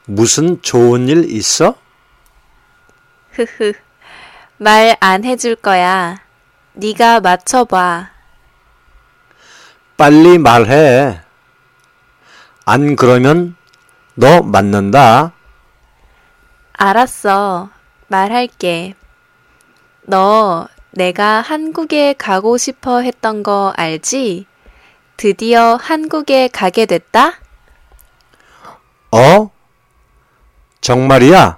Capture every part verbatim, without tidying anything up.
무슨 좋은 일 있어? 흐흐, 말 안 해줄 거야. 네가 맞춰봐. 빨리 말해. 안 그러면 너 맞는다. 알았어, 말할게. 너 내가 한국에 가고 싶어 했던 거 알지? 드디어 한국에 가게 됐다? 어? 정말이야?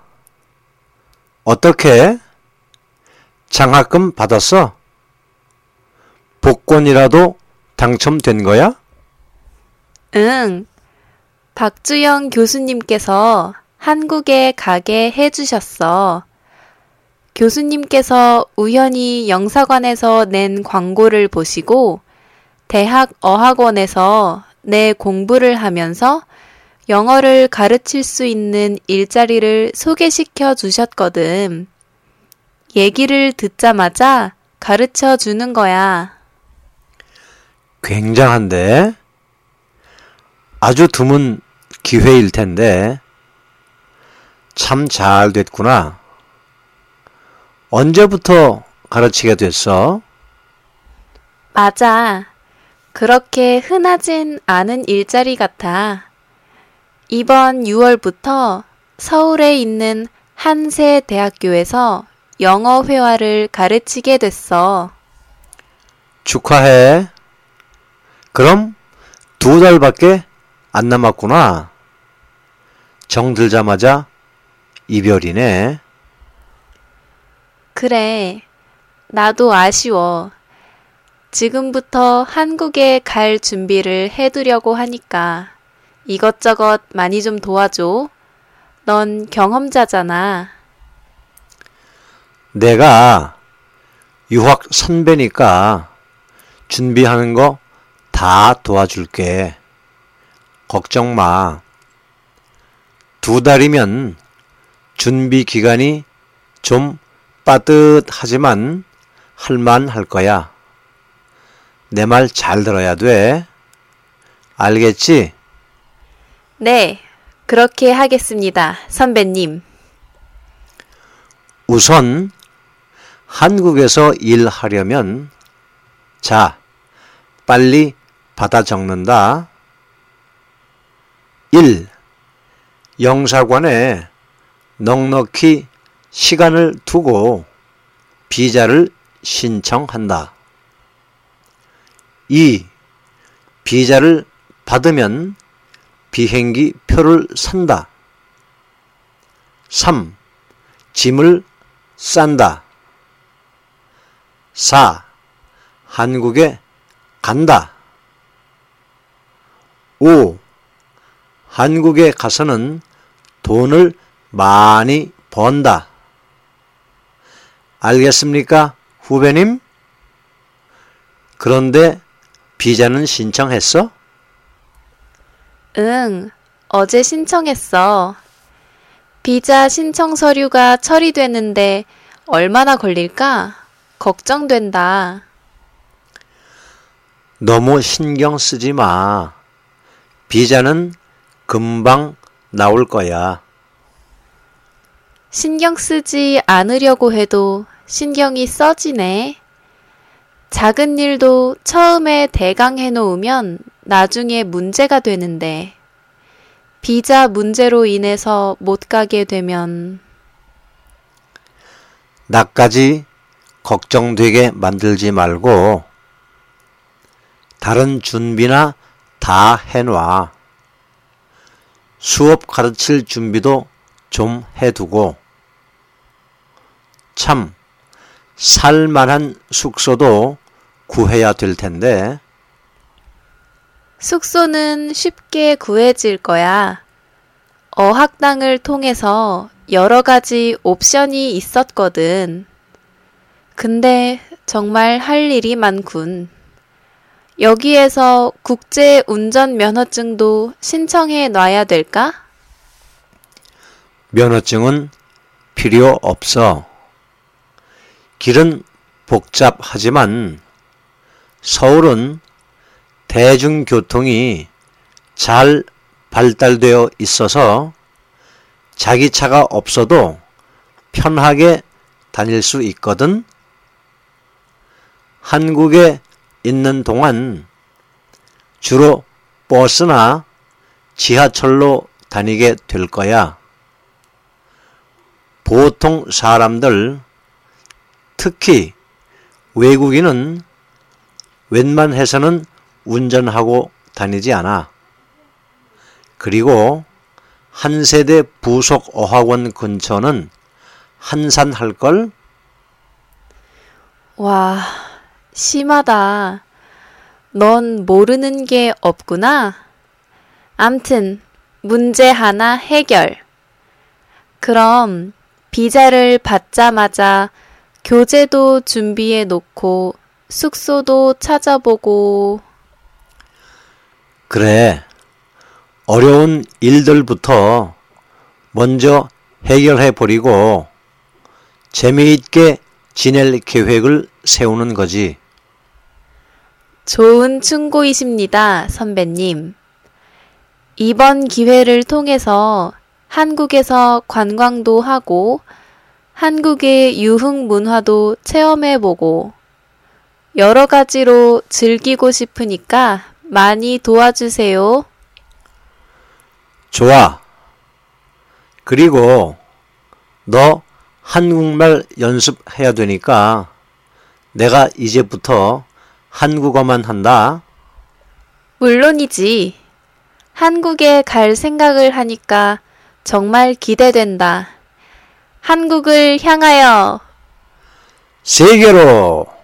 어떻게? 장학금 받았어? 복권이라도 당첨된 거야? 응. 박주영 교수님께서 한국에 가게 해주셨어. 교수님께서 우연히 영사관에서 낸 광고를 보시고 대학 어학원에서 내 공부를 하면서 영어를 가르칠 수 있는 일자리를 소개시켜 주셨거든. 얘기를 듣자마자 가르쳐 주는 거야. 굉장한데? 아주 드문 기회일 텐데. 참 잘 됐구나. 언제부터 가르치게 됐어? 맞아. 그렇게 흔하진 않은 일자리 같아. 이번 유월부터 서울에 있는 한세 대학교에서 영어 회화를 가르치게 됐어. 축하해. 그럼 두 달밖에 안 남았구나. 정들자마자 이별이네. 그래, 나도 아쉬워. 지금부터 한국에 갈 준비를 해두려고 하니까 이것저것 많이 좀 도와줘. 넌 경험자잖아. 내가 유학 선배니까 준비하는 거 다 도와줄게. 걱정 마. 두 달이면 준비 기간이 좀 빠듯하지만 할만할 거야. 내 말 잘 들어야 돼. 알겠지? 네, 그렇게 하겠습니다, 선배님. 우선 한국에서 일하려면 자, 빨리 받아 적는다. 일. 영사관에 넉넉히 시간을 두고 비자를 신청한다. 이. 비자를 받으면 비행기 표를 산다. 삼. 짐을 싼다. 사. 한국에 간다. 오. 한국에 가서는 돈을 많이 번다. 알겠습니까, 후배님? 그런데 비자는 신청했어? 응, 어제 신청했어. 비자 신청 서류가 처리되는데 얼마나 걸릴까? 걱정된다. 너무 신경 쓰지 마. 비자는 금방 나올 거야. 신경 쓰지 않으려고 해도 신경이 써지네. 작은 일도 처음에 대강 해놓으면 나중에 문제가 되는데 비자 문제로 인해서 못 가게 되면 나까지 걱정되게 만들지 말고 다른 준비나 다 해놔. 수업 가르칠 준비도 좀 해두고 참 살만한 숙소도 구해야 될 텐데. 숙소는 쉽게 구해질 거야. 어학당을 통해서 여러 가지 옵션이 있었거든. 근데 정말 할 일이 많군. 여기에서 국제 운전 면허증도 신청해 놔야 될까? 면허증은 필요 없어. 길은 복잡하지만 서울은 대중교통이 잘 발달되어 있어서 자기 차가 없어도 편하게 다닐 수 있거든. 한국에 있는 동안 주로 버스나 지하철로 다니게 될 거야. 보통 사람들, 특히 외국인은 웬만해서는 운전하고 다니지 않아. 그리고 한 세대 부속 어학원 근처는 한산할걸? 와, 심하다. 넌 모르는 게 없구나. 암튼, 문제 하나 해결. 그럼 비자를 받자마자 교재도 준비해 놓고 숙소도 찾아보고. 그래. 어려운 일들부터 먼저 해결해 버리고 재미있게 지낼 계획을 세우는 거지. 좋은 충고이십니다, 선배님. 이번 기회를 통해서 한국에서 관광도 하고 한국의 유흥 문화도 체험해보고 여러 가지로 즐기고 싶으니까 많이 도와주세요. 좋아. 그리고 너 한국말 연습해야 되니까 내가 이제부터 한국어만 한다. 물론이지. 한국에 갈 생각을 하니까 정말 기대된다. 한국을 향하여 세계로!